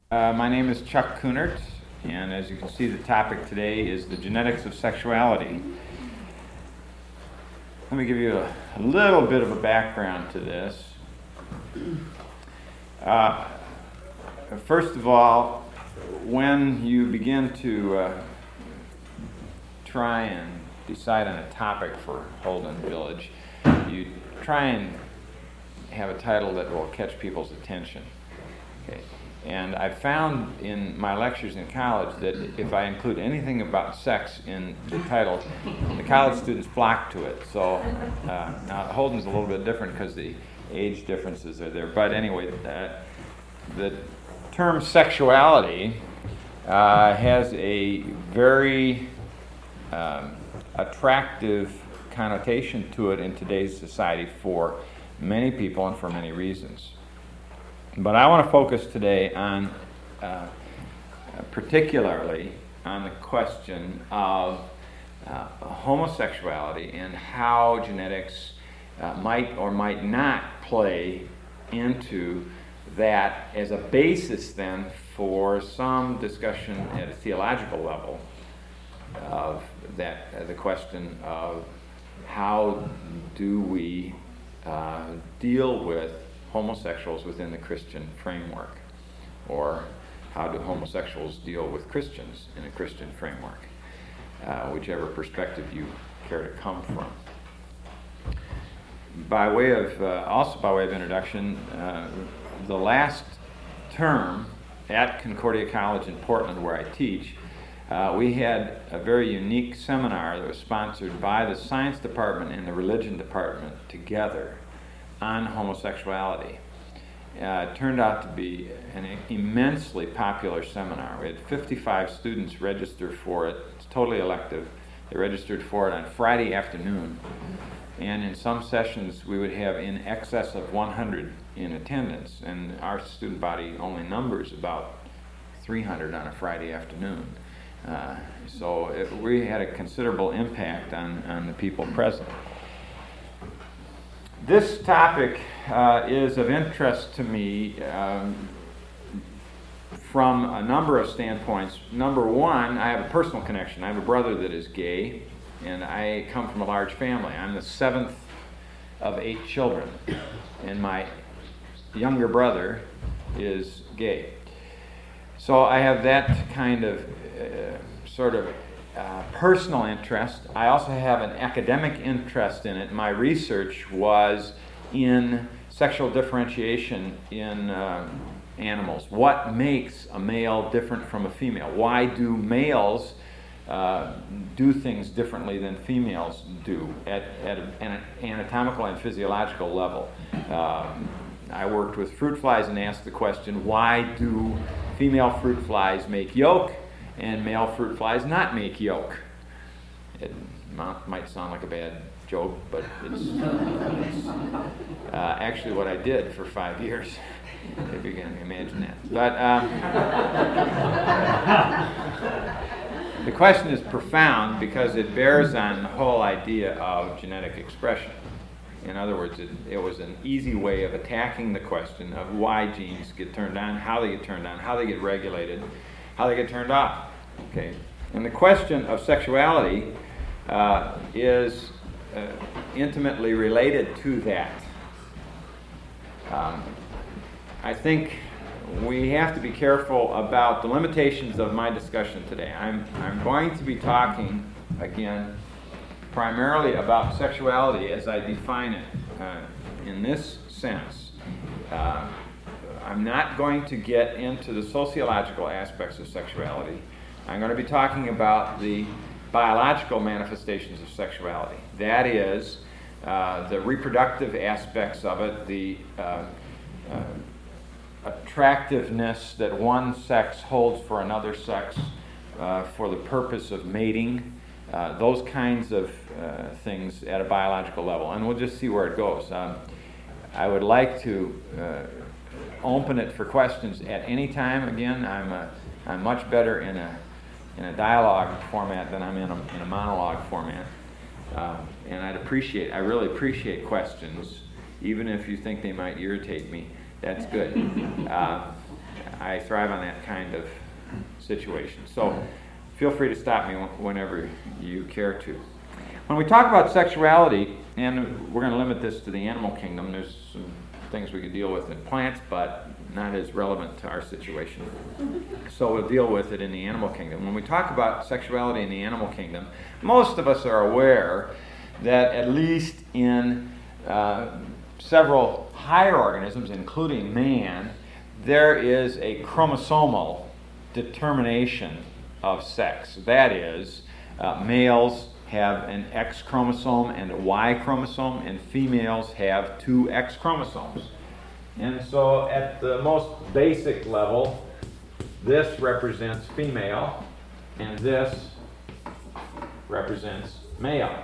My name is Chuck Kunert, and as you can see, the topic today is the genetics of sexuality. Let me give you a little bit of a background to this. First of all, when you begin to try and decide on a topic for Holden Village, you try and have a title that will catch people's attention. Okay. And I found in my lectures in college that if I include anything about sex in the title, the college students flock to it. So now Holden's a little bit different because the age differences are there. But anyway, the term sexuality has a very attractive connotation to it in today's society for many people and for many reasons. But I want to focus today on, particularly on the question of homosexuality and how genetics might or might not play into that as a basis then for some discussion at a theological level of that, the question of how do we deal with homosexuals within the Christian framework, or how do homosexuals deal with Christians in a Christian framework, whichever perspective you care to come from. Also by way of introduction, the last term at Concordia College in Portland, where I teach, we had a very unique seminar that was sponsored by the science department and the religion department together on homosexuality. It turned out to be an immensely popular seminar. We had 55 students register for it. It's totally elective. They registered for it on Friday afternoon. And in some sessions, we would have in excess of 100 in attendance. And our student body only numbers about 300 on a Friday afternoon. We had a considerable impact on the people present. This topic is of interest to me from a number of standpoints. Number one, I have a personal connection. I have a brother that is gay, and I come from a large family. I'm the seventh of 8 children, and my younger brother is gay. So I have that kind of personal interest. I also have an academic interest in it. My research was in sexual differentiation in animals. What makes a male different from a female? Why do males do things differently than females do at an anatomical and physiological level? I worked with fruit flies and asked the question, why do female fruit flies make yolk and male fruit flies not make yolk? It might sound like a bad joke, but it's actually what I did for 5 years, if you can imagine that. But the question is profound because it bears on the whole idea of genetic expression. In other words, it was an easy way of attacking the question of why genes get turned on, how they get turned on, how they get regulated, how they get turned off. Okay, and the question of sexuality is intimately related to that. I think we have to be careful about the limitations of my discussion today. I'm going to be talking again primarily about sexuality as I define it in this sense. I'm not going to get into the sociological aspects of sexuality. I'm going to be talking about the biological manifestations of sexuality. That is, the reproductive aspects of it, the attractiveness that one sex holds for another sex for the purpose of mating, those kinds of things at a biological level. And we'll just see where it goes. I would like to open it for questions at any time. Again, I'm much better in a dialogue format than I'm in a monologue format. And I really appreciate questions, even if you think they might irritate me. That's good. I thrive on that kind of situation. So feel free to stop me whenever you care to. When we talk about sexuality, and we're going to limit this to the animal kingdom, there's some things we could deal with in plants, but not as relevant to our situation. So we'll deal with it in the animal kingdom. When we talk about sexuality in the animal kingdom, most of us are aware that at least in several higher organisms, including man, there is a chromosomal determination of sex. That is, males have an X chromosome and a Y chromosome, and females have two X chromosomes. And so at the most basic level, this represents female, and this represents male.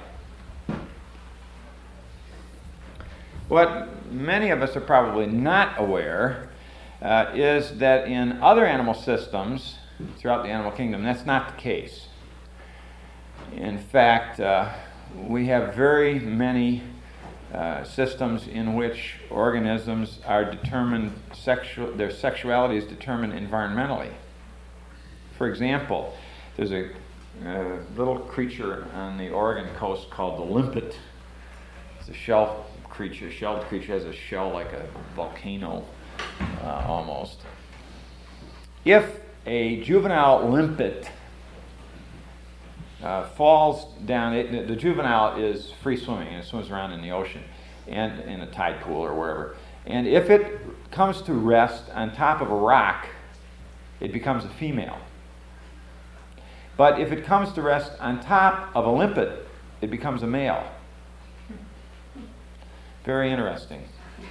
What many of us are probably not aware is that in other animal systems throughout the animal kingdom, that's not the case. In fact, we have very many systems in which organisms are determined, their sexuality is determined environmentally. For example, there's a little creature on the Oregon coast called the limpet. It's a shelled creature, has a shell like a volcano almost. If a juvenile limpet falls down, the juvenile is free swimming and it swims around in the ocean and in a tide pool or wherever. And if it comes to rest on top of a rock, it becomes a female. But if it comes to rest on top of a limpet, it becomes a male. Very interesting.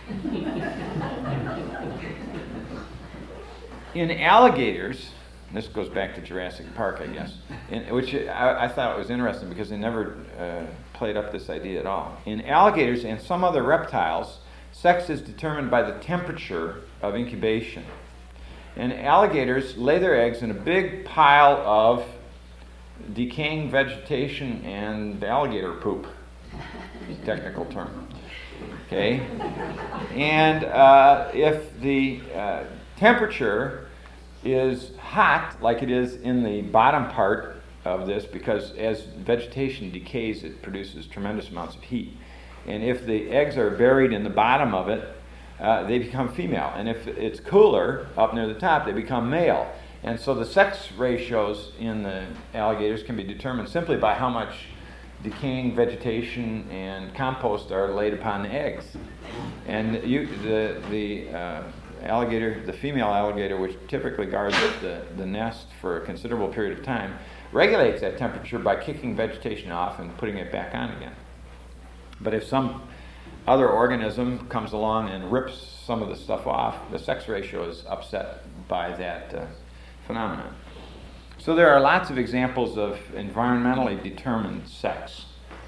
In alligators, this goes back to Jurassic Park, I guess, which I thought was interesting because they never played up this idea at all. In alligators and some other reptiles, sex is determined by the temperature of incubation. And alligators lay their eggs in a big pile of decaying vegetation and alligator poop, is the technical term. Okay? And if the temperature is hot, like it is in the bottom part of this, because as vegetation decays, it produces tremendous amounts of heat. And if the eggs are buried in the bottom of it, they become female. And if it's cooler up near the top, they become male. And so the sex ratios in the alligators can be determined simply by how much decaying vegetation and compost are laid upon the eggs. And the alligator, the female alligator, which typically guards the nest for a considerable period of time, regulates that temperature by kicking vegetation off and putting it back on again. But if some other organism comes along and rips some of the stuff off, the sex ratio is upset by that phenomenon. So there are lots of examples of environmentally determined sex.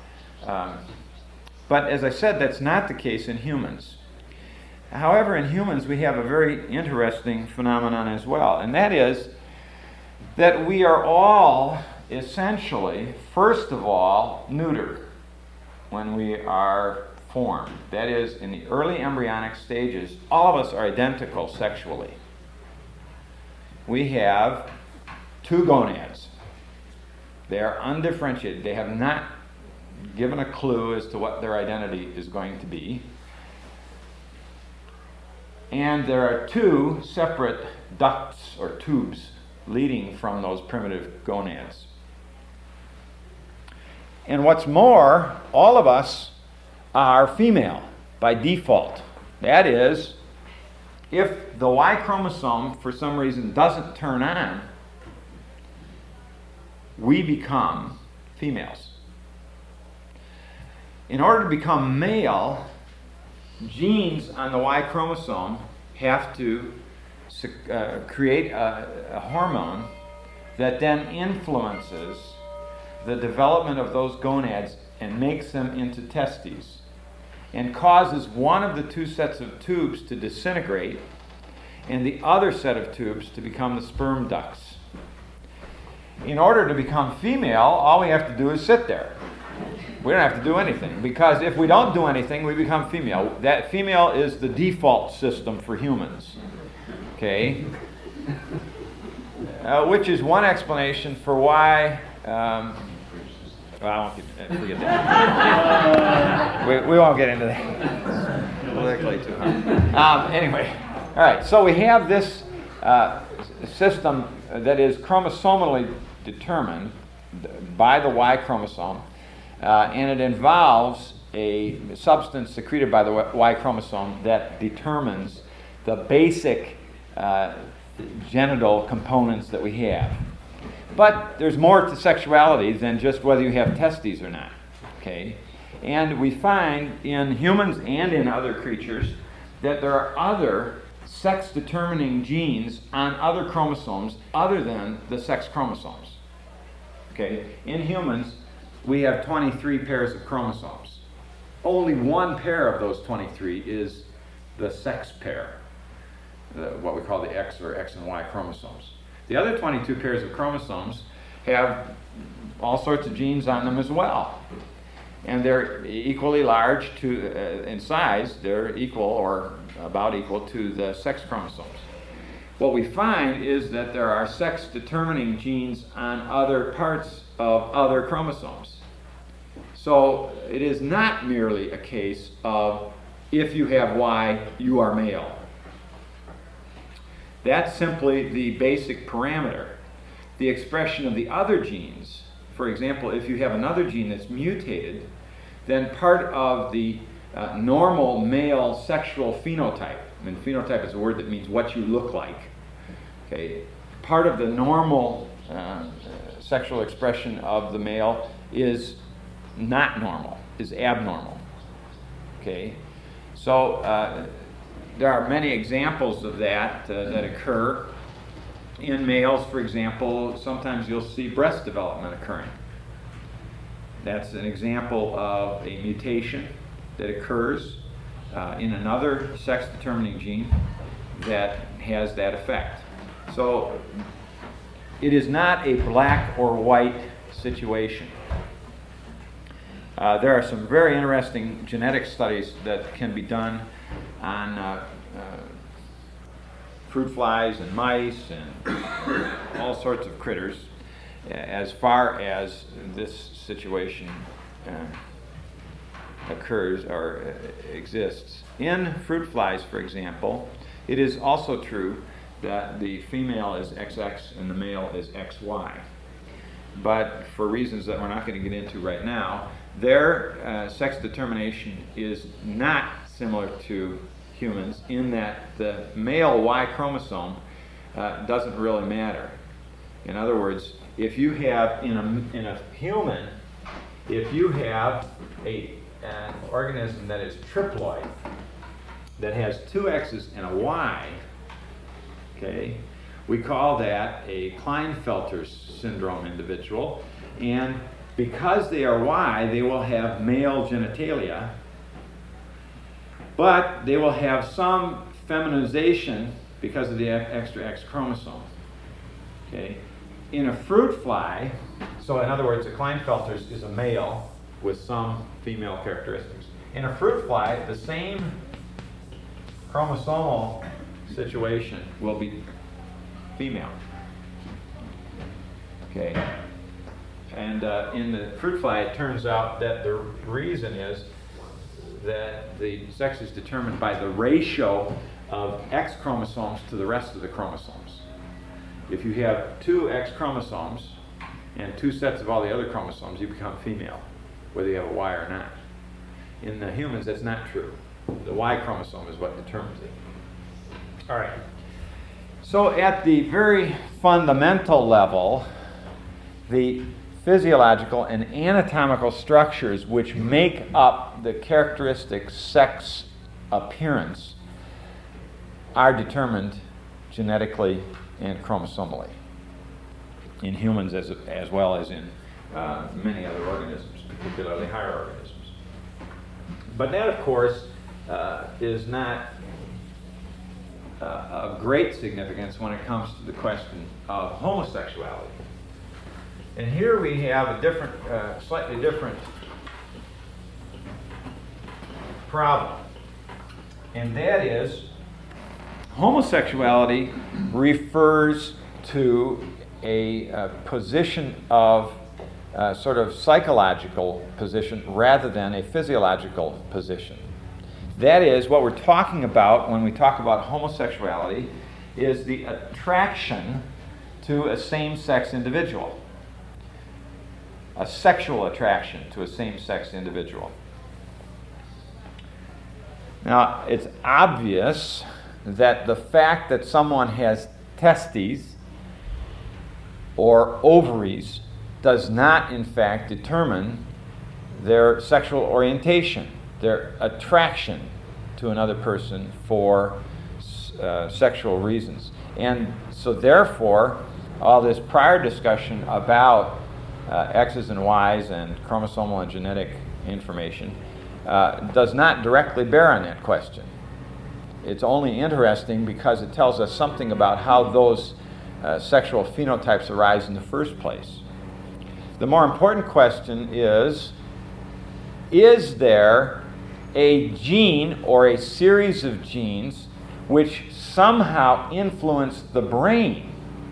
But as I said, that's not the case in humans. However, in humans, we have a very interesting phenomenon as well, and that is that we are all essentially, first of all, neuter when we are formed. That is, in the early embryonic stages, all of us are identical sexually. We have two gonads. They are undifferentiated. They have not given a clue as to what their identity is going to be. And there are two separate ducts or tubes leading from those primitive gonads. And what's more, all of us are female by default. That is, if the Y chromosome for some reason doesn't turn on, we become females. In order to become male, genes on the Y chromosome have to create a hormone that then influences the development of those gonads and makes them into testes and causes one of the two sets of tubes to disintegrate and the other set of tubes to become the sperm ducts. In order to become female, all we have to do is sit there. We don't have to do anything, because if we don't do anything, we become female. That female is the default system for humans. Okay? which is one explanation for why. Well, I won't forget that. we won't get into that. Politically too hard. Anyway, all right. So we have this system that is chromosomally determined by the Y chromosome, and it involves a substance secreted by the Y chromosome that determines the basic genital components that we have. But there's more to sexuality than just whether you have testes or not. Okay? And we find in humans and in other creatures that there are other sex-determining genes on other chromosomes other than the sex chromosomes. Okay? In humans, we have 23 pairs of chromosomes. Only one pair of those 23 is the sex pair, what we call the X or X and Y chromosomes. The other 22 pairs of chromosomes have all sorts of genes on them as well. And they're equally large in size. They're equal or about equal to the sex chromosomes. What we find is that there are sex-determining genes on other parts of other chromosomes. So it is not merely a case of if you have Y, you are male. That's simply the basic parameter. The expression of the other genes, for example, if you have another gene that's mutated, then part of the normal male sexual phenotype, and phenotype is a word that means what you look like, okay, part of the normal sexual expression of the male is not normal, is abnormal. Okay, so there are many examples of that that occur. In males, for example, sometimes you'll see breast development occurring. That's an example of a mutation that occurs in another sex-determining gene that has that effect. So it is not a black or white situation. There are some very interesting genetic studies that can be done on fruit flies and mice and all sorts of critters as far as this situation occurs or exists. In fruit flies, for example, it is also true that the female is XX and the male is XY. But for reasons that we're not going to get into right now, their sex determination is not similar to humans in that the male Y chromosome doesn't really matter. In other words, if you have in a human, if you have an organism that is triploid, that has two X's and a Y, okay, we call that a Klinefelter syndrome individual, and because they are Y, they will have male genitalia, but they will have some feminization because of the extra X chromosome. Okay, in a fruit fly, so in other words, a Klinefelter is a male with some female characteristics. In a fruit fly, the same chromosomal situation will be female. Okay, and in the fruit fly, it turns out that the reason is that the sex is determined by the ratio of X chromosomes to the rest of the chromosomes. If you have two X chromosomes and two sets of all the other chromosomes, you become female, whether you have a Y or not. In the humans, that's not true. The Y chromosome is what determines it. All right. So at the very fundamental level, the physiological and anatomical structures which make up the characteristic sex appearance are determined genetically and chromosomally in humans as well as in many other organisms, particularly higher organisms. But that, of course, is not of great significance when it comes to the question of homosexuality. And here we have a different, slightly different problem. And that is Homosexuality refers to a position of sort of psychological position rather than a physiological position. That is, what we're talking about when we talk about homosexuality is the attraction to a same-sex individual, a sexual attraction to a same-sex individual. Now, it's obvious that the fact that someone has testes or ovaries does not, in fact, determine their sexual orientation, their attraction to another person for sexual reasons. And so, therefore, all this prior discussion about X's and Y's and chromosomal and genetic information does not directly bear on that question. It's only interesting because it tells us something about how those sexual phenotypes arise in the first place. The more important question is there a gene or a series of genes which somehow influence the brain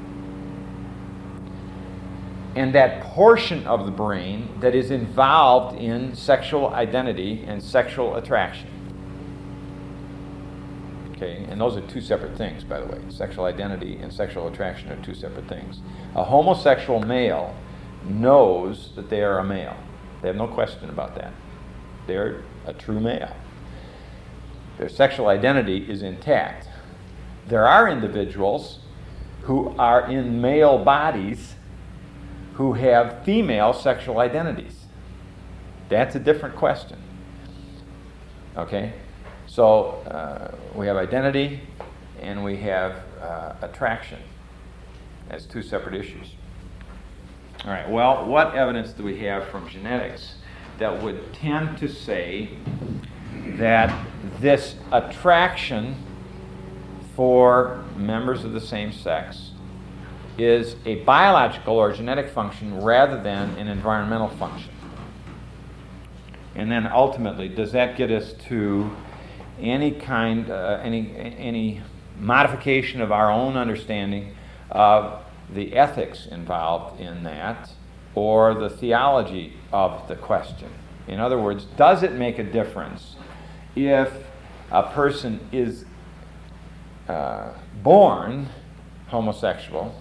and that portion of the brain that is involved in sexual identity and sexual attraction? Okay, and those are two separate things, by the way. Sexual identity and sexual attraction are two separate things. A homosexual male knows that they are a male. They have no question about that. They're a true male. Their sexual identity is intact. There are individuals who are in male bodies who have female sexual identities. That's a different question. Okay? So we have identity and we have attraction as two separate issues. All right, well, what evidence do we have from genetics that would tend to say that this attraction for members of the same sex is a biological or genetic function rather than an environmental function? And then ultimately, does that get us to any kind, any modification of our own understanding of the ethics involved in that, or the theology of the question? In other words, does it make a difference if a person is born homosexual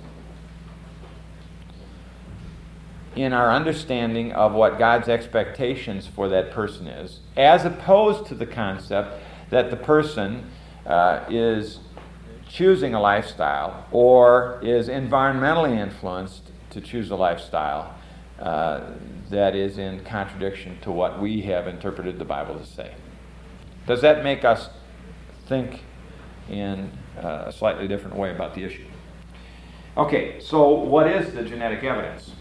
in our understanding of what God's expectations for that person is, as opposed to the concept that the person is choosing a lifestyle or is environmentally influenced to choose a lifestyle that is in contradiction to what we have interpreted the Bible to say? Does that make us think in a slightly different way about the issue? Okay, so what is the genetic evidence?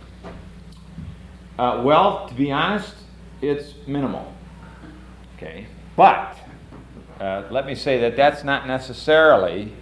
Well, to be honest, it's minimal. Okay, but let me say that that's not necessarily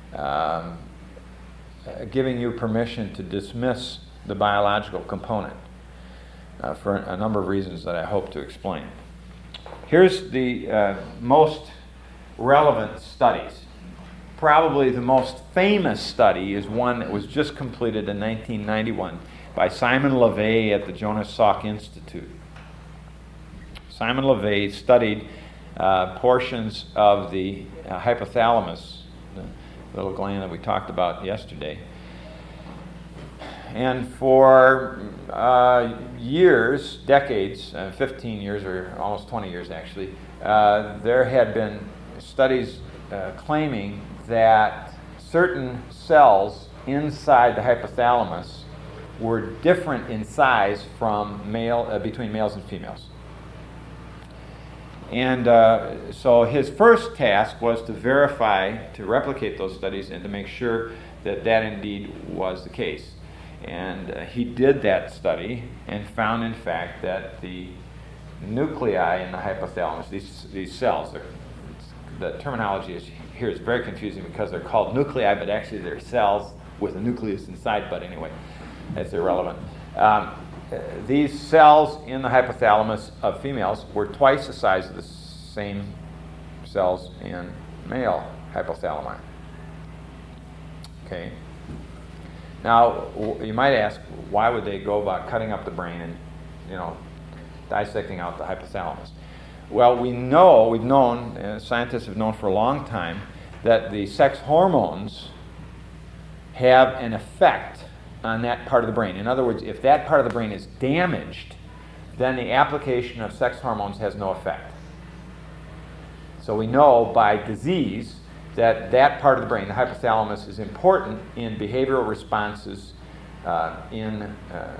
giving you permission to dismiss the biological component for a number of reasons that I hope to explain. Here's the most relevant studies. Probably the most famous study is one that was just completed in 1991 by Simon LeVay at the Jonas Salk Institute. Simon LeVay studied portions of the hypothalamus, the little gland that we talked about yesterday. And for years, decades, 15 years or almost 20 years actually, there had been studies claiming that certain cells inside the hypothalamus were different in size from between males and females. And so his first task was to verify, to replicate those studies and to make sure that that indeed was the case. And he did that study and found, in fact, that the nuclei in the hypothalamus, these cells, the terminology here is very confusing because they're called nuclei, but actually they're cells with a nucleus inside, but anyway, that's irrelevant. These cells in the hypothalamus of females were twice the size of the same cells in male hypothalami. Okay. Now, you might ask, why would they go about cutting up the brain and, dissecting out the hypothalamus? Well, scientists have known for a long time that the sex hormones have an effect on that part of the brain. In other words, if that part of the brain is damaged, then the application of sex hormones has no effect. So we know by disease that part of the brain, the hypothalamus, is important in behavioral responses in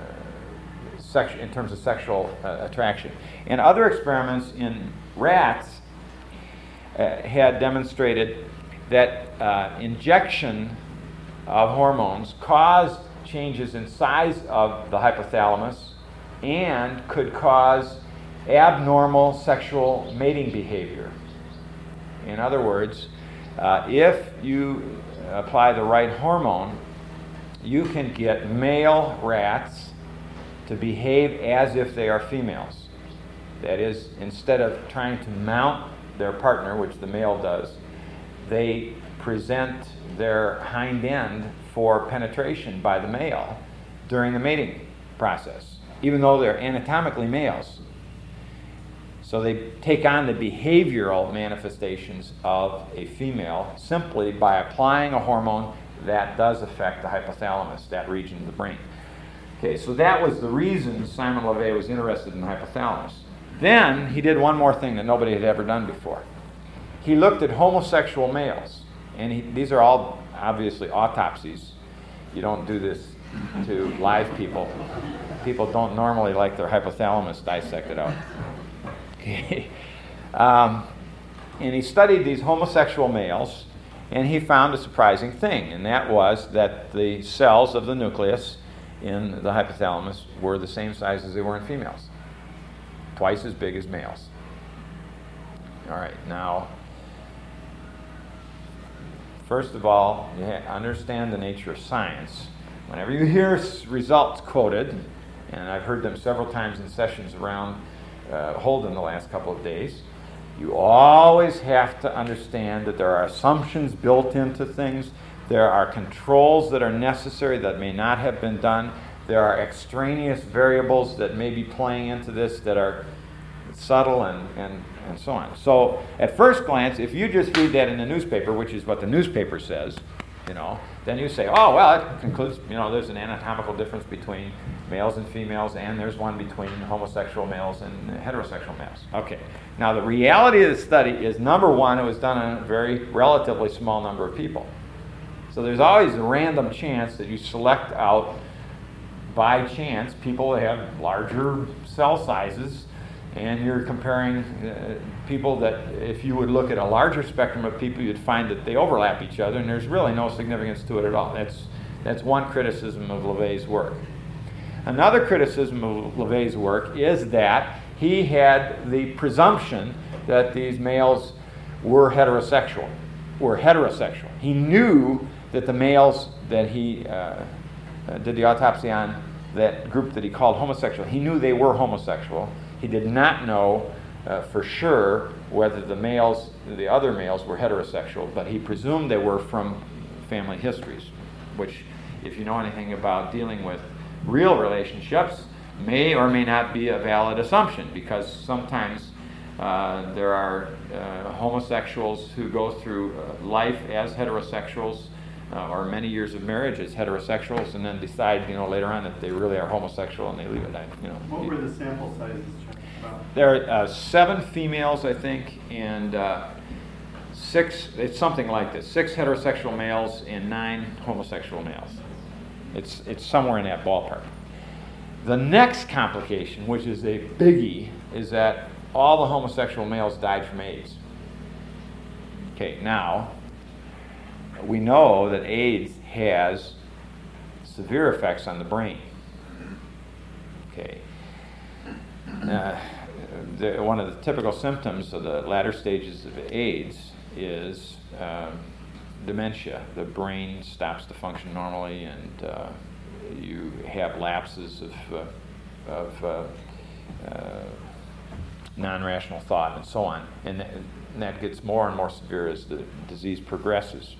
terms of sexual attraction. And other experiments in rats had demonstrated that injection of hormones caused changes in size of the hypothalamus and could cause abnormal sexual mating behavior. In other words, if you apply the right hormone, you can get male rats to behave as if they are females. That is, instead of trying to mount their partner, which the male does, they present their hind end for penetration by the male during the mating process, even though they're anatomically males. So they take on the behavioral manifestations of a female simply by applying a hormone that does affect the hypothalamus, that region of the brain. Okay, so that was the reason Simon LeVay was interested in the hypothalamus. Then he did one more thing that nobody had ever done before. He looked at homosexual males, and these are all obviously autopsies. You don't do this to live people. People don't normally like their hypothalamus dissected out. Okay. And he studied these homosexual males, and he found a surprising thing, and that was that the cells of the nucleus in the hypothalamus were the same size as they were in females, twice as big as males. All right, now, first of all, you understand the nature of science. Whenever you hear results quoted, and I've heard them several times in sessions around Holden the last couple of days, you always have to understand that there are assumptions built into things. There are controls that are necessary that may not have been done. There are extraneous variables that may be playing into this that are subtle and so on. So at first glance, if you just read that in the newspaper, which is what the newspaper says, then you say, oh, well, it concludes, there's an anatomical difference between males and females, and there's one between homosexual males and heterosexual males. Okay. Now, the reality of the study is, number one, it was done on a very relatively small number of people. So there's always a random chance that you select out, by chance, people that have larger cell sizes, and you're comparing people that, if you would look at a larger spectrum of people, you'd find that they overlap each other, and there's really no significance to it at all. That's one criticism of LeVay's work. Another criticism of LeVay's work is that he had the presumption that these males were heterosexual. He knew that the males that he did the autopsy on, that group that he called homosexual, he knew they were homosexual. He did not know for sure whether the other males were heterosexual, but he presumed they were from family histories, which, if you know anything about dealing with real relationships, may or may not be a valid assumption, because sometimes there are homosexuals who go through life as heterosexuals, or many years of marriage as heterosexuals, and then decide, later on that they really are homosexual, and they leave it. What were the sample sizes checked about? There are 7 females, I think, and 6. It's something like this: 6 heterosexual males and 9 homosexual males. It's somewhere in that ballpark. The next complication, which is a biggie, is that all the homosexual males died from AIDS. Okay, now, we know that AIDS has severe effects on the brain. Okay. One of the typical symptoms of the latter stages of AIDS is dementia. The brain stops to function normally, and you have lapses of non-rational thought, and so on. And that gets more and more severe as the disease progresses.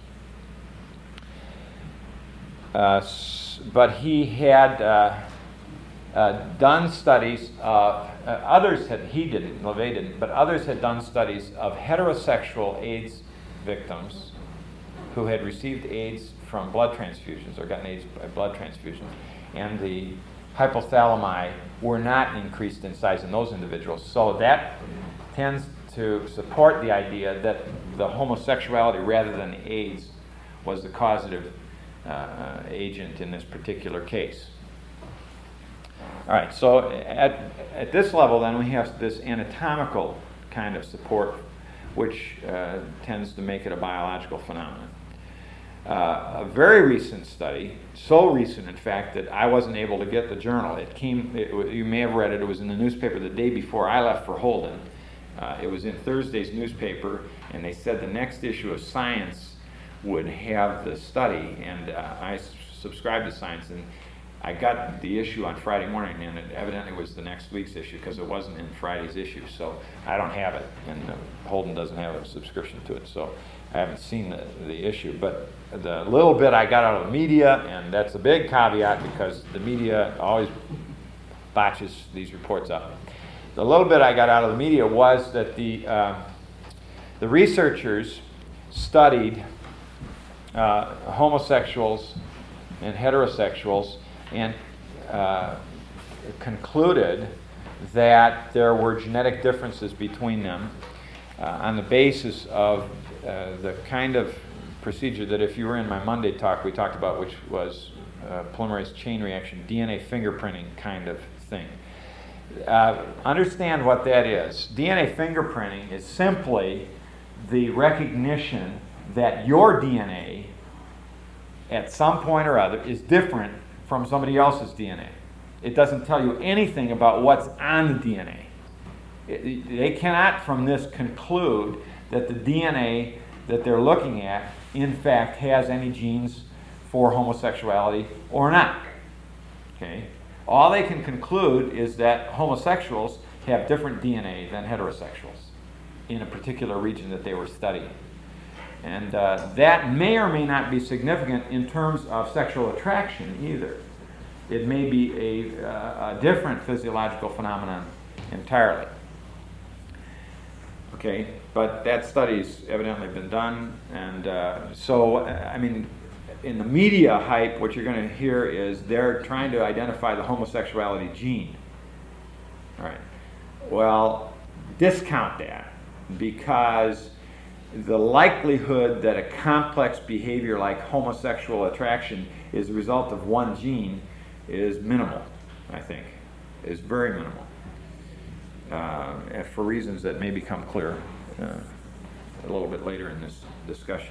But he had done studies of, he didn't, LeVay didn't, but others had done studies of heterosexual AIDS victims who had received AIDS from blood transfusions or gotten AIDS by blood transfusions, and the hypothalami were not increased in size in those individuals. So that tends to support the idea that the homosexuality rather than AIDS was the causative agent in this particular case. All right, so at this level then we have this anatomical kind of support which tends to make it a biological phenomenon. A very recent study, so recent in fact that I wasn't able to get the journal. You may have read it, it was in the newspaper the day before I left for Holden. It was in Thursday's newspaper, and they said the next issue of Science would have the study, and I subscribed to Science, and I got the issue on Friday morning, and it evidently was the next week's issue because it wasn't in Friday's issue, so I don't have it, and Holden doesn't have a subscription to it, so I haven't seen the issue. But the little bit I got out of the media, and that's a big caveat because the media always botches these reports up. The little bit I got out of the media was that the researchers studied homosexuals and heterosexuals and concluded that there were genetic differences between them on the basis of the kind of procedure that if you were in my Monday talk we talked about, which was polymerase chain reaction, DNA fingerprinting kind of thing. Understand what that is. DNA fingerprinting is simply the recognition that your DNA at some point or other is different from somebody else's DNA. It doesn't tell you anything about what's on the DNA. They cannot from this conclude that the DNA that they're looking at in fact has any genes for homosexuality or not. Okay? All they can conclude is that homosexuals have different DNA than heterosexuals in a particular region that they were studying. And that may or may not be significant in terms of sexual attraction either. It may be a different physiological phenomenon entirely. Okay, but that study's evidently been done, and in the media hype, what you're going to hear is they're trying to identify the homosexuality gene. All right. Well, discount that, because the likelihood that a complex behavior like homosexual attraction is the result of one gene is minimal, I think. Is very minimal. For reasons that may become clear a little bit later in this discussion.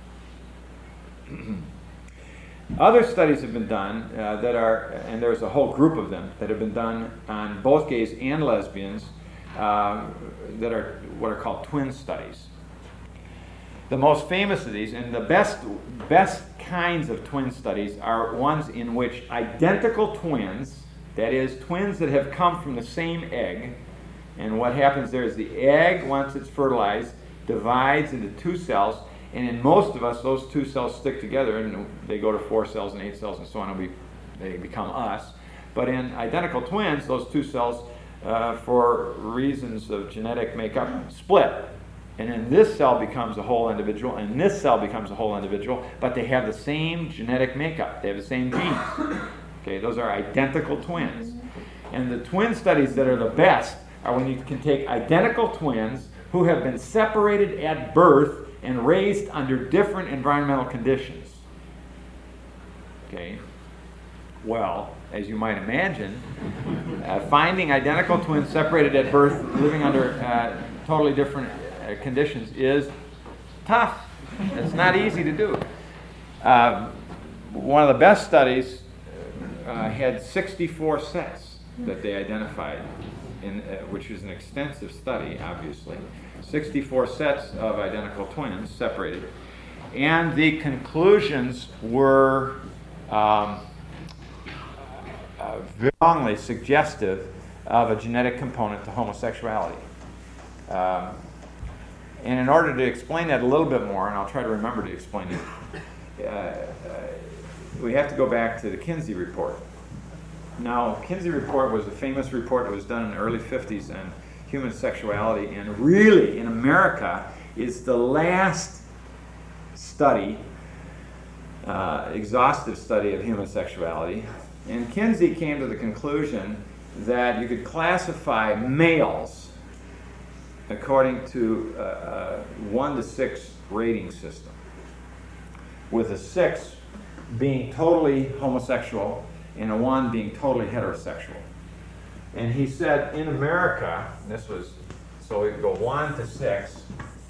Other studies have been done and there's a whole group of them that have been done on both gays and lesbians that are what are called twin studies. The most famous of these, and the best kinds of twin studies, are ones in which identical twins, that is, twins that have come from the same egg, and what happens there is the egg, once it's fertilized, divides into two cells, and in most of us, those two cells stick together, and they go to 4 cells and 8 cells and so on, and they become us. But in identical twins, those two cells, for reasons of genetic makeup, split. And then this cell becomes a whole individual, and this cell becomes a whole individual, but they have the same genetic makeup. They have the same genes. Okay, those are identical twins. And the twin studies that are the best are when you can take identical twins who have been separated at birth and raised under different environmental conditions. Okay, well, as you might imagine, finding identical twins separated at birth, living under totally different conditions is tough. It's not easy to do. One of the best studies had 64 sets that they identified, which is an extensive study, obviously. 64 sets of identical twins separated. And the conclusions were strongly suggestive of a genetic component to homosexuality. And in order to explain that a little bit more, and I'll try to remember to explain it, we have to go back to the Kinsey Report. Now, Kinsey Report was a famous report that was done in the early 50s on human sexuality, and really, in America, is the last study, exhaustive study of human sexuality. And Kinsey came to the conclusion that you could classify males according to a 1 to 6 rating system, with a 6 being totally homosexual and a 1 being totally heterosexual. And he said in America, this was, so we go 1 to 6.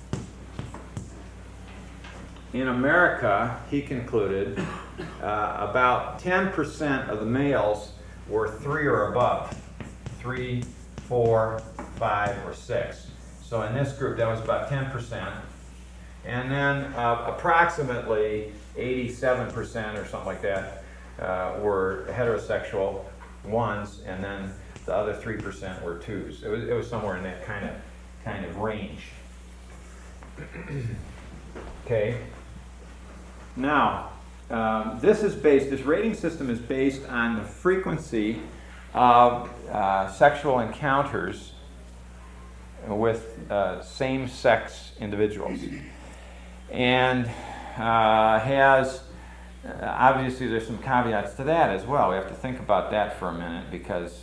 In America, he concluded, about 10% of the males were 3 or above. 3, 4, 5, or 6. So in this group, that was about 10%. And then approximately 87% or something like that were heterosexual ones, and then the other 3% were 2s. It was somewhere in that kind of range. Okay. Now, this rating system is based on the frequency of sexual encounters with same-sex individuals, and has obviously there's some caveats to that as well. We have to think about that for a minute, because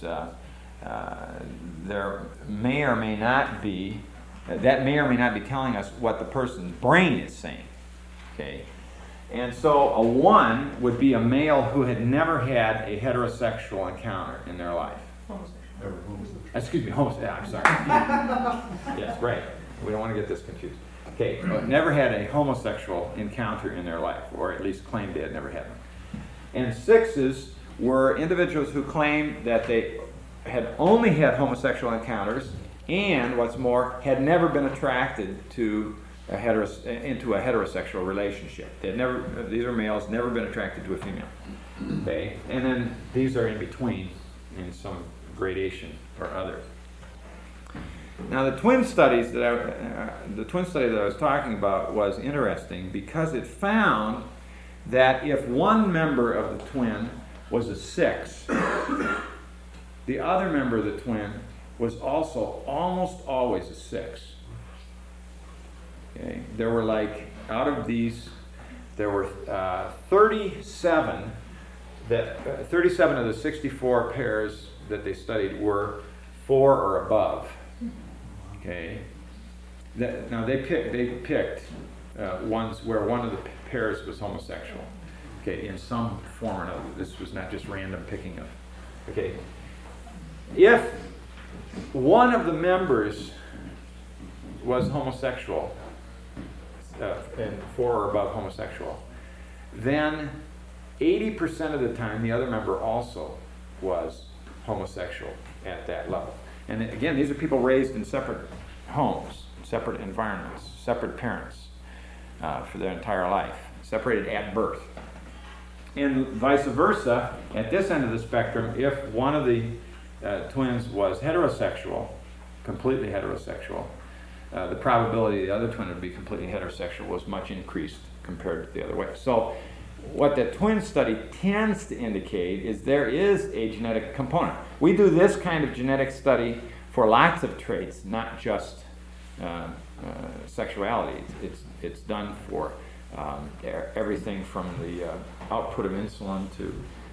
there may or may not be telling us what the person's brain is saying. Okay. And so a 1 would be a male who had never had a heterosexual encounter in their life. Excuse me, I'm sorry. Yes, right. We don't want to get this confused. Okay, never had a homosexual encounter in their life, or at least claimed they had never had them. And 6s were individuals who claimed that they had only had homosexual encounters, and what's more, had never been attracted to into a heterosexual relationship. These are males, never been attracted to a female. Okay, and then these are in between in some gradation or other. Now, the twin study that I was talking about was interesting because it found that if one member of the twin was a 6, the other member of the twin was also almost always a 6. Okay. There were out of these, there were 37 of the 64 pairs that they studied were 4 or above. Okay. Now they picked ones where one of the pairs was homosexual. Okay, in some form or another. This was not just random picking of. Okay. If one of the members was homosexual, and 4 or above homosexual, then 80% of the time the other member also was homosexual at that level. And again, these are people raised in separate homes, separate environments, separate parents for their entire life, separated at birth. And vice versa, at this end of the spectrum, if one of the twins was heterosexual, completely heterosexual, the probability the other twin would be completely heterosexual was much increased compared to the other way. So what the twin study tends to indicate is there is a genetic component. We do this kind of genetic study for lots of traits, not just sexuality. It's done for everything from the output of insulin to,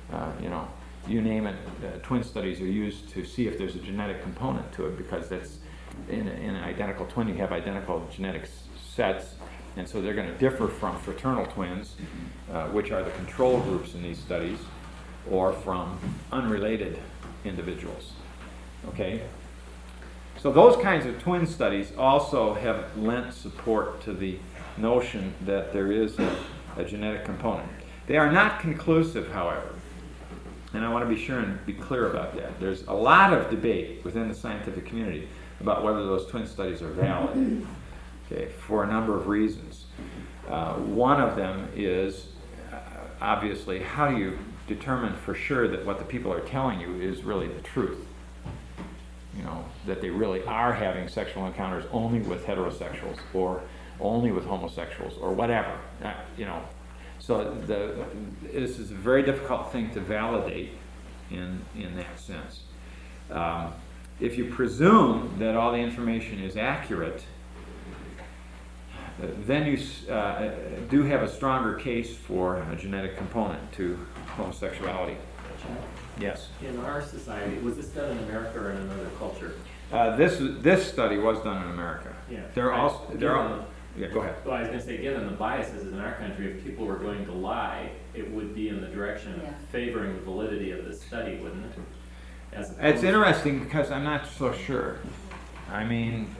you name it. Twin studies are used to see if there's a genetic component to it, because that's in an identical twin, you have identical genetic sets, and so they're going to differ from fraternal twins, which are the control groups in these studies, or from unrelated individuals. Okay? So those kinds of twin studies also have lent support to the notion that there is a genetic component. They are not conclusive, however, and I want to be sure and be clear about that. There's a lot of debate within the scientific community about whether those twin studies are valid, okay, for a number of reasons. One of them is, obviously, how do you determine for sure that what the people are telling you is really the truth? that they really are having sexual encounters only with heterosexuals or only with homosexuals or whatever. So this is a very difficult thing to validate in that sense. If you presume that all the information is accurate, then you do have a stronger case for a genetic component to homosexuality. Yes. In our society, was this done in America or in another culture? This study was done in America. Yeah. Yeah, go ahead. Well, I was going to say, given the biases in our country, if people were going to lie, it would be in the direction of favoring the validity of the study, wouldn't it? It's interesting because I'm not so sure. I mean,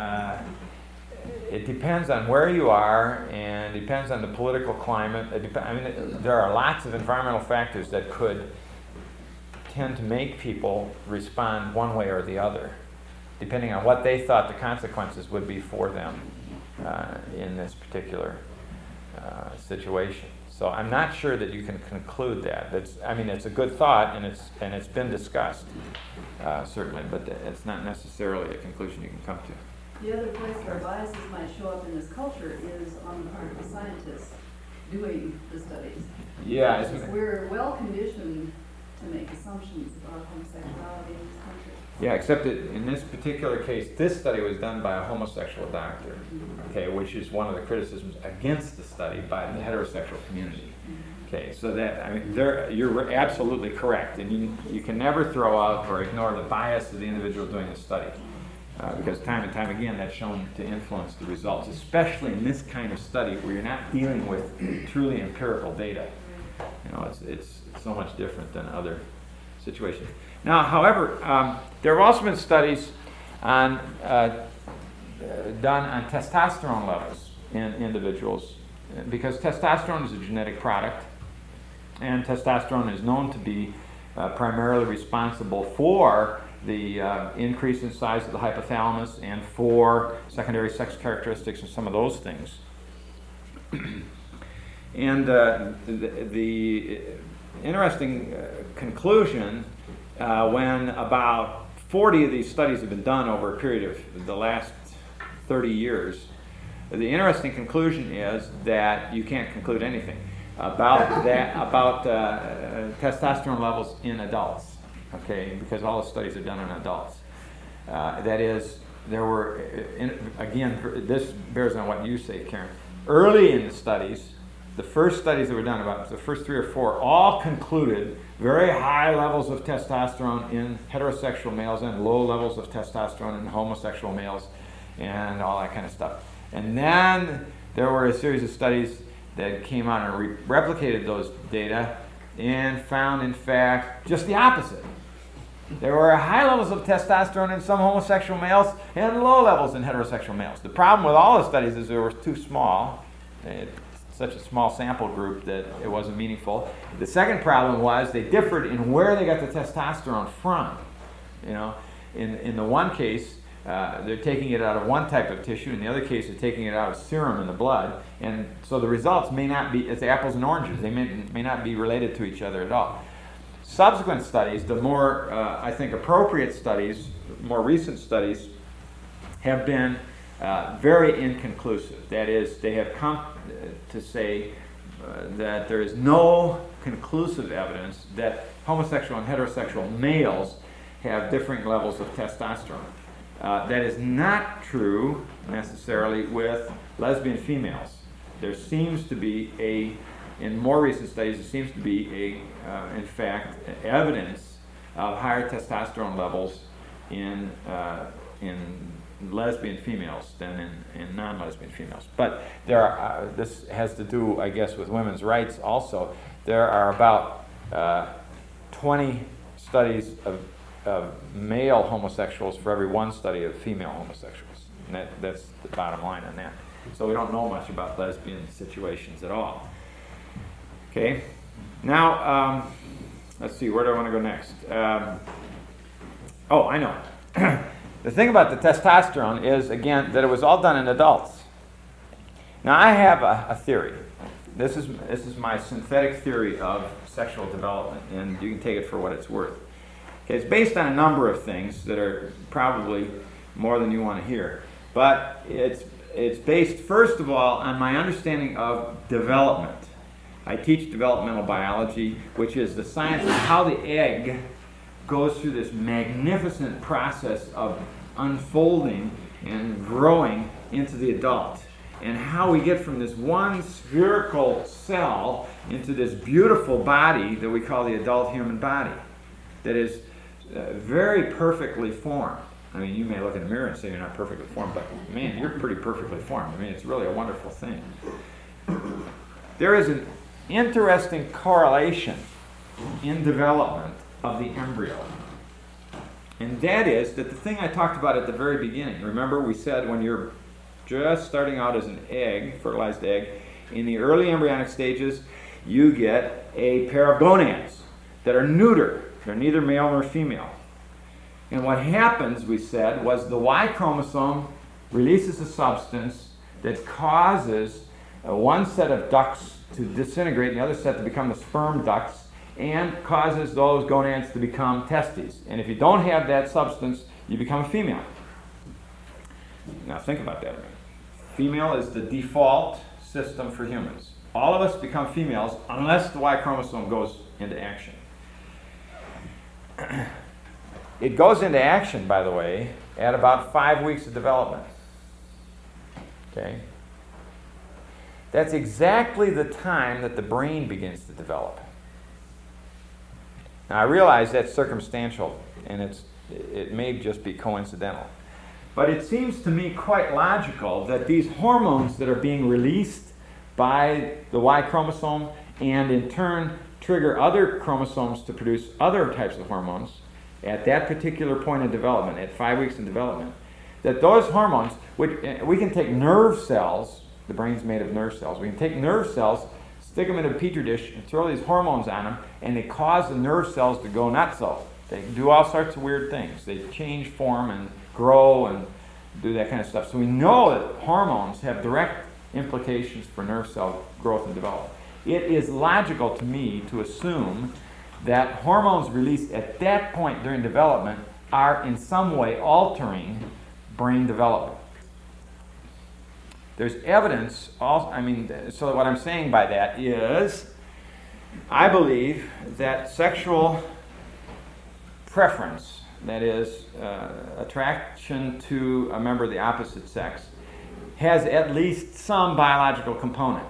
it depends on where you are, and depends on the political climate. There are lots of environmental factors that could tend to make people respond one way or the other, depending on what they thought the consequences would be for them in this particular situation. So I'm not sure that you can conclude that. It's a good thought, and it's been discussed certainly, but it's not necessarily a conclusion you can come to. The other place where biases might show up in this culture is on the part of the scientists doing the studies. Yeah, we're well conditioned to make assumptions about homosexuality in this country. Yeah, except that in this particular case, this study was done by a homosexual doctor, okay, which is one of the criticisms against the study by the heterosexual community. Okay, so you're absolutely correct, and you can never throw out or ignore the bias of the individual doing the study, because time and time again that's shown to influence the results, especially in this kind of study where you're not dealing with truly empirical data. It's so much different than other situations. Now, however, there have also been studies done on testosterone levels in individuals, because testosterone is a genetic product, and testosterone is known to be primarily responsible for the increase in size of the hypothalamus and for secondary sex characteristics and some of those things. And the interesting conclusion, when about 40 of these studies have been done over a period of the last 30 years, the interesting conclusion is that you can't conclude anything about testosterone levels in adults, okay, because all the studies are done in adults. That is, there were, again, this bears on what you say, Karen. Early in the studies, the first studies that were done, about the first 3 or 4, all concluded very high levels of testosterone in heterosexual males and low levels of testosterone in homosexual males and all that kind of stuff. And then there were a series of studies that came out and replicated those data and found, in fact, just the opposite. There were high levels of testosterone in some homosexual males and low levels in heterosexual males. The problem with all the studies is they were too small. Such a small sample group that it wasn't meaningful. The second problem was they differed in where they got the testosterone from. In the one case, they're taking it out of one type of tissue. In the other case, they're taking it out of serum in the blood. And so the results may not be, it's apples and oranges. They may not be related to each other at all. Subsequent studies, the more, I think, appropriate studies, more recent studies, have been very inconclusive. That is, they have come to say that there is no conclusive evidence that homosexual and heterosexual males have differing levels of testosterone. That is not true necessarily with lesbian females. There seems to be in more recent studies, there seems to be in fact, evidence of higher testosterone levels in lesbian females than in non-lesbian females. But this has to do, I guess, with women's rights also. There are about 20 studies of male homosexuals for every one study of female homosexuals. And that's the bottom line on that. So we don't know much about lesbian situations at all. Okay. Now, let's see, where do I want to go next? I know. The thing about the testosterone is, again, that it was all done in adults. Now, I have a theory. This is my synthetic theory of sexual development, and you can take it for what it's worth. Okay, it's based on a number of things that are probably more than you want to hear. But it's based, first of all, on my understanding of development. I teach developmental biology, which is the science of how the egg goes through this magnificent process of unfolding and growing into the adult, and how we get from this one spherical cell into this beautiful body that we call the adult human body that is very perfectly formed. I mean, you may look in the mirror and say you're not perfectly formed, but man, you're pretty perfectly formed. I mean, it's really a wonderful thing. There is an interesting correlation in development of the embryo. And that is that the thing I talked about at the very beginning, remember we said when you're just starting out as an egg, fertilized egg, in the early embryonic stages, you get a pair of gonads that are neuter. They're neither male nor female. And what happens, we said, was the Y chromosome releases a substance that causes one set of ducts to disintegrate and the other set to become the sperm ducts, and causes those gonads to become testes. And if you don't have that substance, you become a female. Now think about that a minute. Female is the default system for humans. All of us become females unless the Y chromosome goes into action. It goes into action, by the way, at about 5 weeks of development. Okay? That's exactly the time that the brain begins to develop. Now, I realize that's circumstantial, and it may just be coincidental. But it seems to me quite logical that these hormones that are being released by the Y chromosome and in turn trigger other chromosomes to produce other types of hormones at that particular point in development, at 5 weeks in development, that those hormones, which we can take nerve cells, the brain's made of nerve cells, we can take nerve cells, stick them in a petri dish, and throw these hormones on them, and they cause the nerve cells to go nutso. They do all sorts of weird things. They change form and grow and do that kind of stuff. So we know that hormones have direct implications for nerve cell growth and development. It is logical to me to assume that hormones released at that point during development are in some way altering brain development. There's evidence, so what I'm saying by that is, I believe that sexual preference, that is, attraction to a member of the opposite sex, has at least some biological component.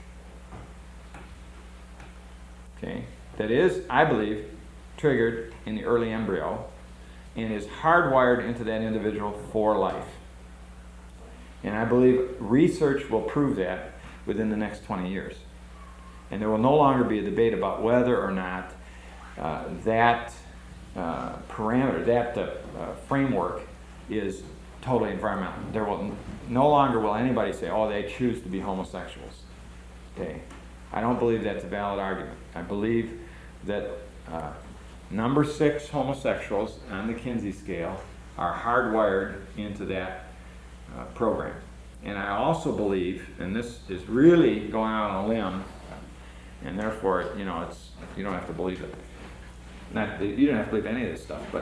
Okay? That is, I believe, triggered in the early embryo and is hardwired into that individual for life. And I believe research will prove that within the next 20 years. And there will no longer be a debate about whether or not that parameter, that framework is totally environmental. There will no longer will anybody say, oh, they choose to be homosexuals. Okay? I don't believe that's a valid argument. I believe that number 6 homosexuals on the Kinsey scale are hardwired into that program. And I also believe, and this is really going out on a limb, and therefore, it's you don't have to believe it. Not that you don't have to believe any of this stuff, but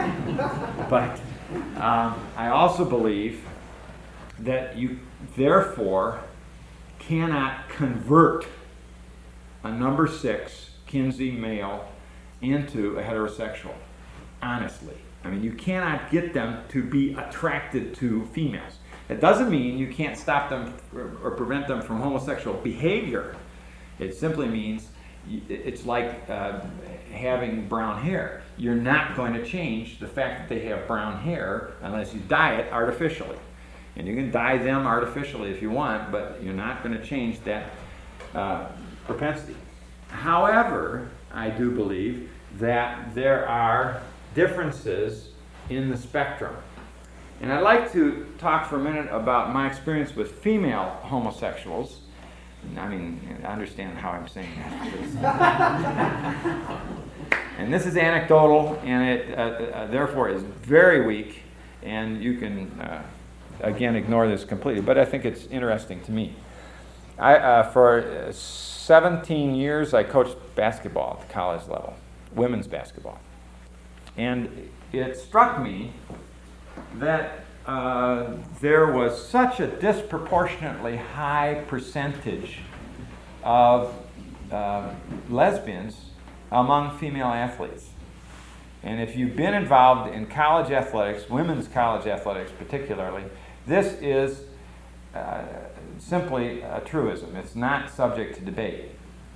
I also believe that you therefore cannot convert a number 6 Kinsey male into a heterosexual. Honestly. I mean, you cannot get them to be attracted to females. It doesn't mean you can't stop them or prevent them from homosexual behavior. It simply means it's like having brown hair. You're not going to change the fact that they have brown hair unless you dye it artificially. And you can dye them artificially if you want, but you're not going to change that propensity. However, I do believe that there are differences in the spectrum. And I'd like to talk for a minute about my experience with female homosexuals. I mean, I understand how I'm saying that. And this is anecdotal, and it therefore is very weak, and you can, again, ignore this completely, but I think it's interesting to me. For 17 years, I coached basketball at the college level, women's basketball. And it struck me that there was such a disproportionately high percentage of lesbians among female athletes. And if you've been involved in college athletics, women's college athletics particularly, this is simply a truism. It's not subject to debate.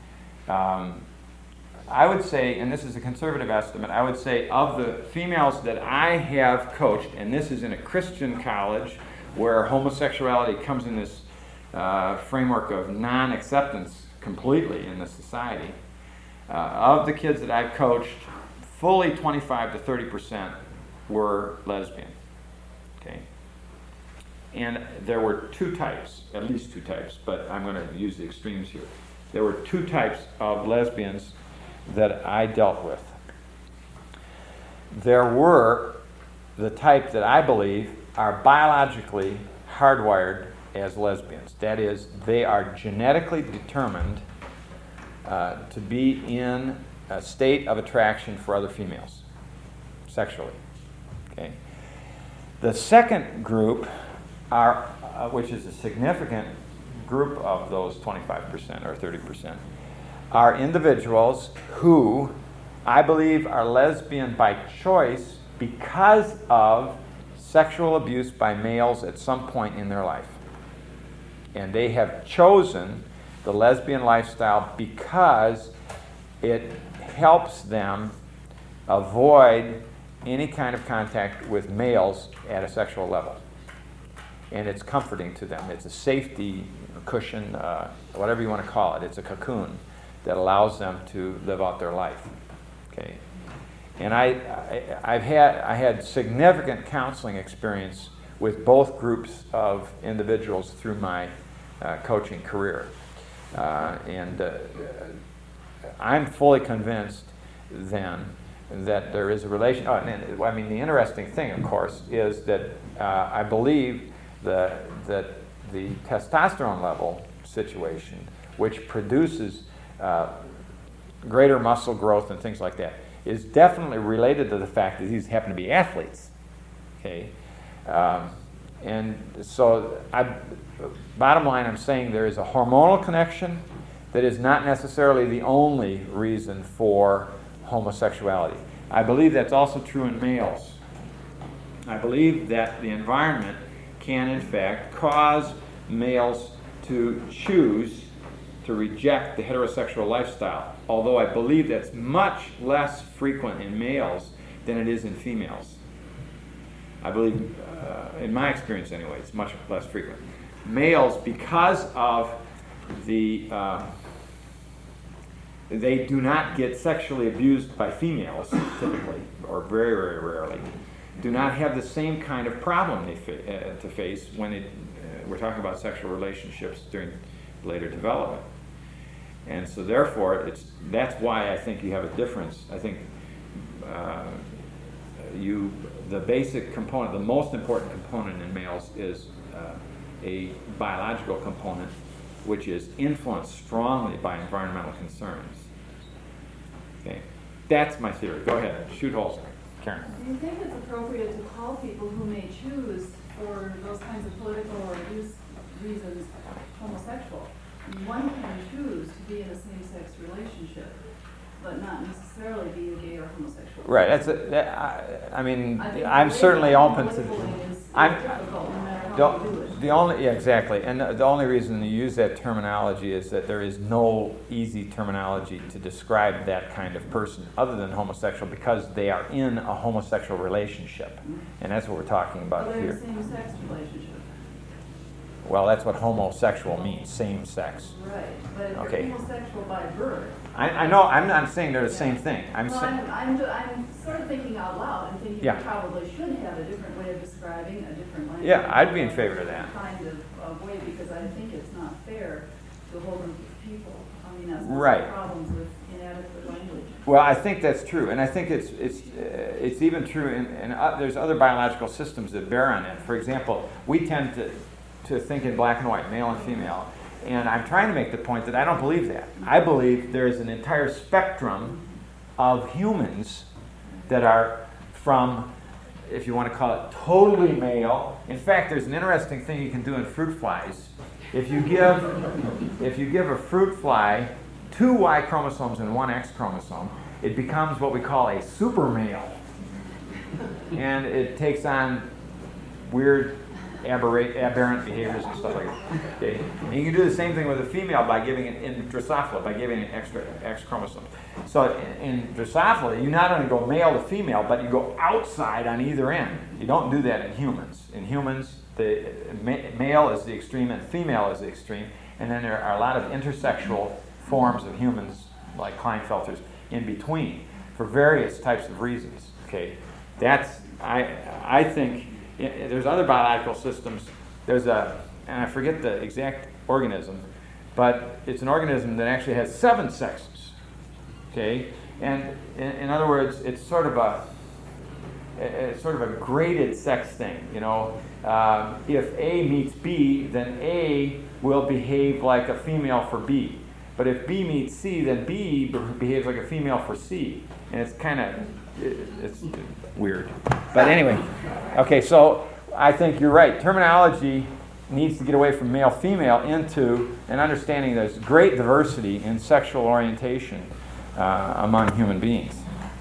I would say, and this is a conservative estimate, I would say of the females that I have coached, and this is in a Christian college where homosexuality comes in this framework of non-acceptance completely in the society, of the kids that I've coached, fully 25 to 30% were lesbian. Okay? And there were two types, at least two types, but I'm going to use the extremes here. There were two types of lesbians that I dealt with. There were the type that I believe are biologically hardwired as lesbians. That is, they are genetically determined to be in a state of attraction for other females, sexually. Okay. The second group are, which is a significant group of those 25% or 30%, are individuals who I believe are lesbian by choice because of sexual abuse by males at some point in their life. And they have chosen the lesbian lifestyle because it helps them avoid any kind of contact with males at a sexual level. And it's comforting to them. It's a safety cushion, whatever you want to call it. It's a cocoon that allows them to live out their life. Okay. And I had significant counseling experience with both groups of individuals through my coaching career. And I'm fully convinced then that there is a relation. Oh, and I mean, the interesting thing, of course, is that I believe that the testosterone level situation, which produces greater muscle growth and things like that, is definitely related to the fact that these happen to be athletes. Okay, and so bottom line, I'm saying there is a hormonal connection that is not necessarily the only reason for homosexuality. I believe that's also true in males. I believe that the environment can, in fact, cause males to choose to reject the heterosexual lifestyle, although I believe that's much less frequent in males than it is in females. I believe, in my experience anyway, it's much less frequent. Males, because of the they do not get sexually abused by females, typically, or very, very rarely, do not have the same kind of problem to face when we're talking about sexual relationships during later development. And so therefore, that's why I think you have a difference. I think the basic component, the most important component in males is a biological component, which is influenced strongly by environmental concerns. Okay, that's my theory. Go ahead, shoot holes, Karen. Do you think it's appropriate to call people who may choose for those kinds of political or abuse reasons homosexual? One can choose to be in a same-sex relationship, but not necessarily be a gay or homosexual. Right. I'm certainly open to. Difficult, no matter how you do it. Exactly. And the only reason to use that terminology is that there is no easy terminology to describe that kind of person other than homosexual, because they are in a homosexual relationship, and that's what we're talking about Well, they're here. in a same-sex relationship. Well, that's what homosexual means, same sex. Right, but if Okay. you're homosexual by birth. I know. I'm not saying they're the same thing. I'm Well, saying. I'm sort of thinking out loud and thinking Yeah. we probably should have a different way of describing a different language. Yeah, I'd be in favor of that. Kind of way, because I think it's not fair to a whole group of people. I mean, that's Right. the problems with inadequate language. Well, I think that's true, and I think it's even true in there's other biological systems that bear on it. For example, we tend to think in black and white, male and female, and I'm trying to make the point that I don't believe that. I believe there is an entire spectrum of humans that are from, if you want to call it, totally male. In fact, there's an interesting thing you can do in fruit flies. If you give a fruit fly 2 Y chromosomes and 1 X chromosome, it becomes what we call a super male. And it takes on weird aberrant behaviors and stuff like that. Okay? And you can do the same thing with a female by giving it in Drosophila, by giving it extra X chromosome. So in Drosophila, you not only go male to female, but you go outside on either end. You don't do that in humans. In humans, the male is the extreme and female is the extreme, and then there are a lot of intersexual forms of humans, like Klinefelters, in between, for various types of reasons. Okay, that's I think there's other biological systems. There's and I forget the exact organism, but it's an organism that actually has 7 sexes. Okay, and in other words, it's sort of a graded sex thing. You know, if A meets B, then A will behave like a female for B. But if B meets C, then B behaves like a female for C. And it's kind of, it's weird. But anyway, okay, so I think you're right. Terminology needs to get away from male-female into an understanding there's great diversity in sexual orientation among human beings.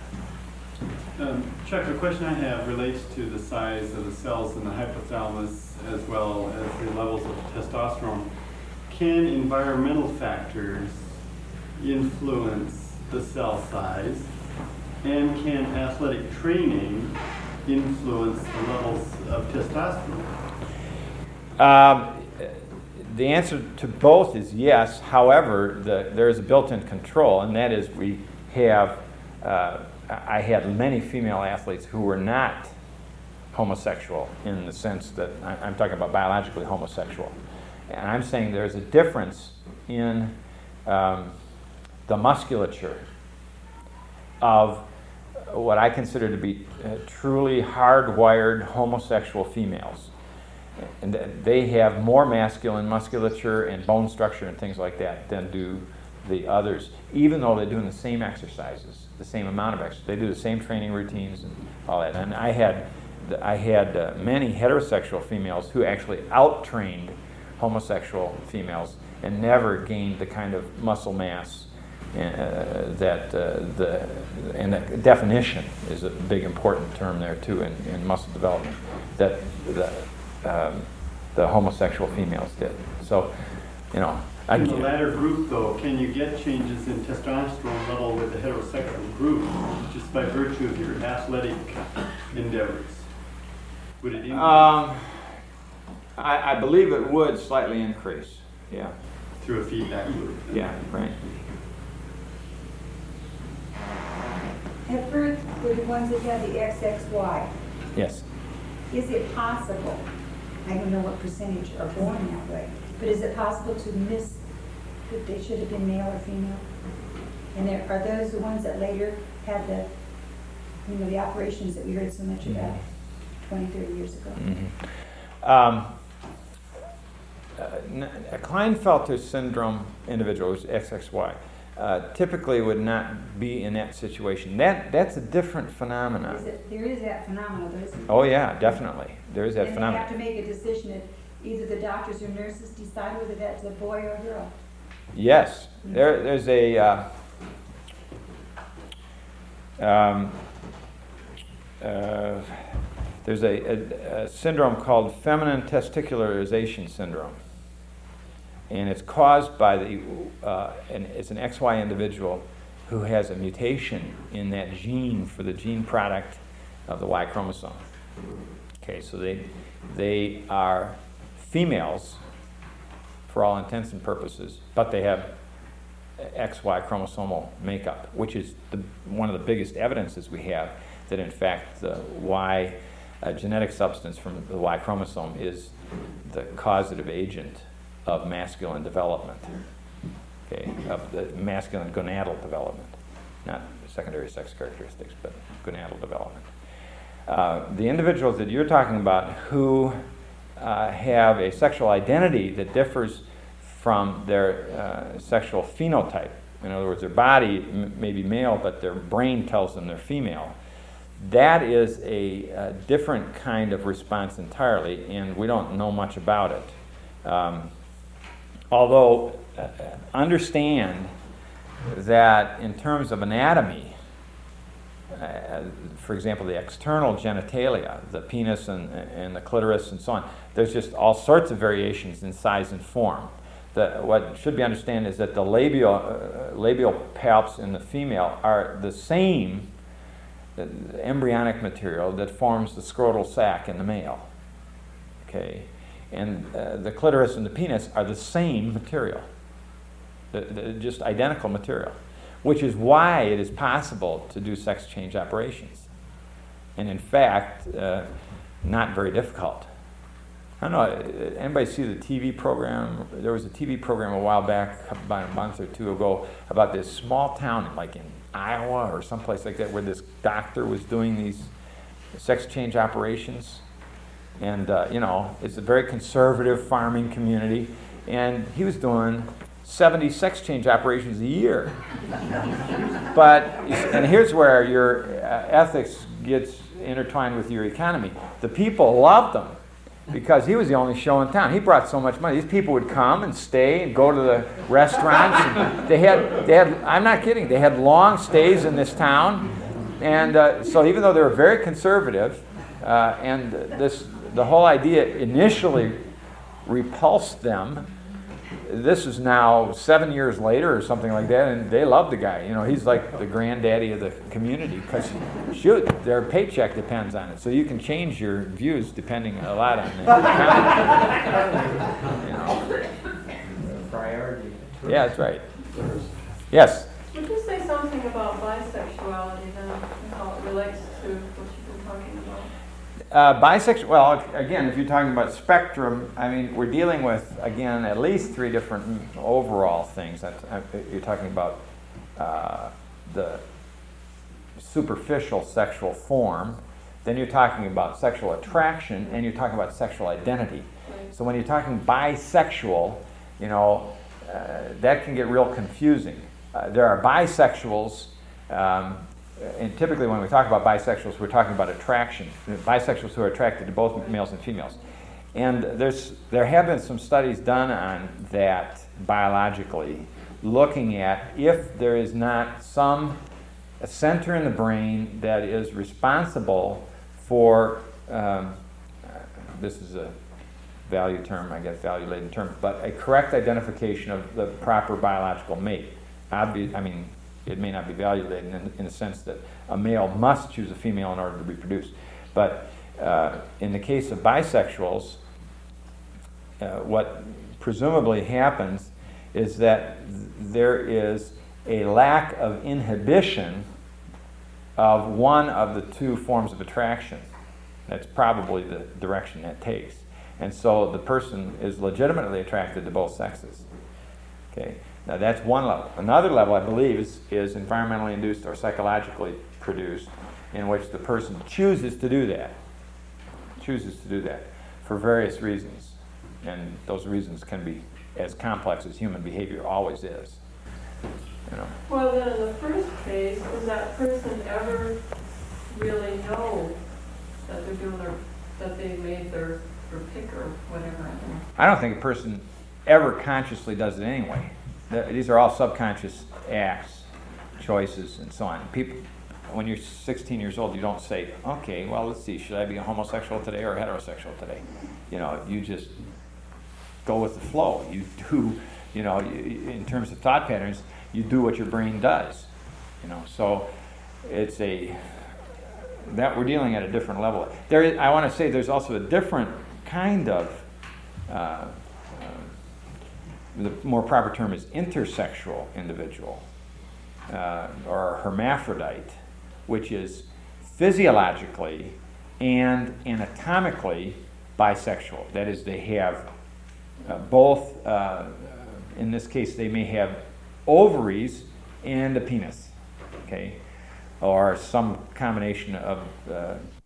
Chuck, the question I have relates to the size of the cells in the hypothalamus as well as the levels of testosterone. Can environmental factors influence the cell size? And can athletic training influence the levels of testosterone? The answer to both is yes. However, there is a built-in control, and that is we have, I had many female athletes who were not homosexual in the sense that I'm talking about biologically homosexual. And I'm saying there's a difference in the musculature of what I consider to be truly hardwired homosexual females. And they have more masculine musculature and bone structure and things like that than do the others, even though they're doing the same exercises, the same amount of exercise. They do the same training routines and all that. And I had many heterosexual females who actually out-trained homosexual females and never gained the kind of muscle mass and the definition is a big important term there too in muscle development that the homosexual females did. So, you know, in the latter group, though, can you get changes in testosterone level with the heterosexual group just by virtue of your athletic endeavors? Would it increase? I believe it would slightly increase. Yeah. Through a feedback loop. Yeah. Right. At birth, were the ones that had the XXY. Yes. Is it possible, I don't know what percentage are born that way, but is it possible to miss that they should have been male or female? And are those the ones that later had the operations that we heard so much about 20, 30 years ago? Mm-hmm. A Klinefelter syndrome individual, who's XXY, typically would not be in that situation. That's a different phenomenon. There is that phenomenon, though, isn't there? Oh yeah, definitely. There is that and phenomenon. they have to make a decision that either the doctors or nurses decide whether that's a boy or a girl. Yes. There's a there's a syndrome called feminine testicularization syndrome. And it's caused by it's an XY individual who has a mutation in that gene for the gene product of the Y chromosome. Okay, so they are females for all intents and purposes, but they have XY chromosomal makeup, which is one of the biggest evidences we have that in fact the Y genetic substance from the Y chromosome is the causative agent of masculine development, okay, of the masculine gonadal development, not secondary sex characteristics, but gonadal development. The individuals that you're talking about who have a sexual identity that differs from their sexual phenotype, in other words, their body may be male, but their brain tells them they're female, that is a different kind of response entirely, and we don't know much about it. Although, understand that in terms of anatomy, for example, the external genitalia, the penis and the clitoris and so on, there's just all sorts of variations in size and form. What should be understood is that the labial palps in the female are the same embryonic material that forms the scrotal sac in the male. Okay, and the clitoris and the penis are the same material, just identical material, which is why it is possible to do sex change operations, and in fact, not very difficult. I don't know, anybody see the TV program? There was a TV program a while back, about a month or two ago, about this small town, like in Iowa or someplace like that, where this doctor was doing these sex change operations. And, it's a very conservative farming community, and he was doing 70 sex change operations a year. And here's where your ethics gets intertwined with your economy. The people loved him, because he was the only show in town. He brought so much money. These people would come and stay and go to the restaurants. And they had, I'm not kidding, they had long stays in this town. And so even though they were very conservative, and the whole idea initially repulsed them, this is now 7 years later or something like that, and they love the guy. He's like the granddaddy of the community, because their paycheck depends on it. So you can change your views depending a lot on the economy. Priority. Yeah, that's right. Yes? Would you say something about bisexuality then, and how it relates to what you've been talking about? Bisexual, well, again, if you're talking about spectrum, we're dealing with, again, at least three different overall things. You're talking about the superficial sexual form, then you're talking about sexual attraction, and you're talking about sexual identity. Right. So when you're talking bisexual, that can get real confusing. There are bisexuals, and typically when we talk about bisexuals, we're talking about attraction. Bisexuals who are attracted to both males and females. And there have been some studies done on that biologically, looking at if there is not a center in the brain that is responsible for, this is a value term, I guess, value-laden term, but a correct identification of the proper biological mate. It may not be value-laden in the sense that a male must choose a female in order to reproduce. But in the case of bisexuals, what presumably happens is that there is a lack of inhibition of one of the two forms of attraction. That's probably the direction that takes. And so the person is legitimately attracted to both sexes. Okay. Now that's one level. Another level, I believe, is environmentally induced or psychologically produced, in which the person chooses to do that for various reasons. And those reasons can be as complex as human behavior always is. Well, then in the first case, does that person ever really know that they're doing that they made their pick or whatever? I don't think a person ever consciously does it anyway. These are all subconscious acts, choices, and so on. People, when you're 16 years old, you don't say, okay, well, let's see, should I be a homosexual today or a heterosexual today? You just go with the flow. You do, in terms of thought patterns, you do what your brain does. So it's that we're dealing at a different level. I want to say there's also a different kind of the more proper term is intersexual individual, or hermaphrodite, which is physiologically and anatomically bisexual. That is, they have both, in this case, they may have ovaries and a penis, okay, or some combination of